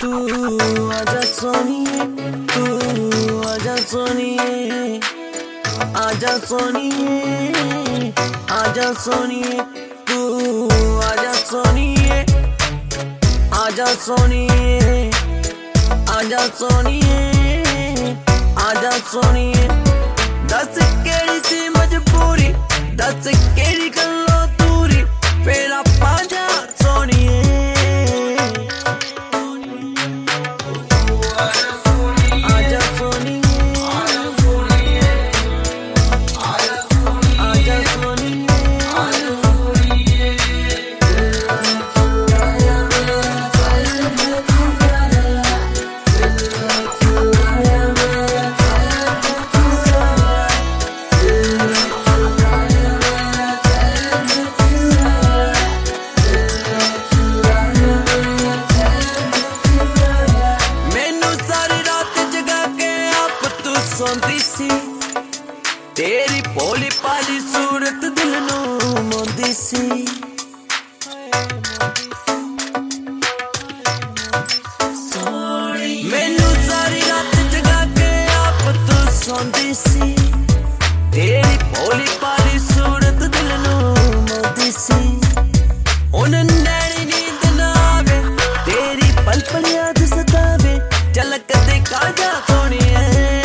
तू आजा सोनिए, तू आजा सोनिए, आजा सोनिए, आजा सोनिए, तू आजा सोनिए, आजा सोनिए, आजा सोनिए, आजा सोनिए। दस केड़ी सी मजबूरी, दस केड़ी गल्लों दूरी, फिर आपां जा सोनिए। तेरी भोली भाली सूरत दिल नूं मोंदी सी, मैनू सारी रात जगा के आप तू सोंदी सी। तेरी भोली भाली सूरत दिल नूं मोंदी सी। उन नैनी नींद ना आवे, तेरी पल पल याद सतावे, झलक दिखा जा सोनिए।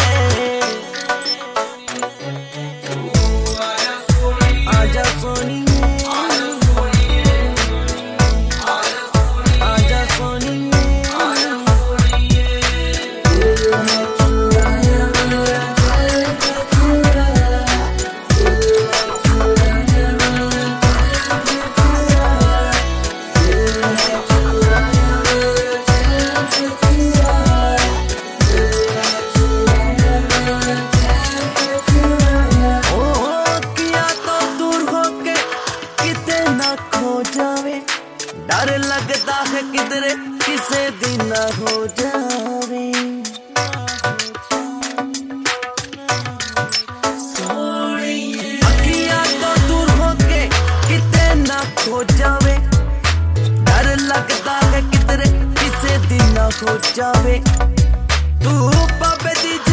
आजा सोनिए, आजा सोनिए, डर लगता है किधरे किसे दिन ना हो जावे। अखियां तो दूर होके किते ना खो जावे, डर लगता है किधरे किसे दिन ना हो जावे। तू बाबे दी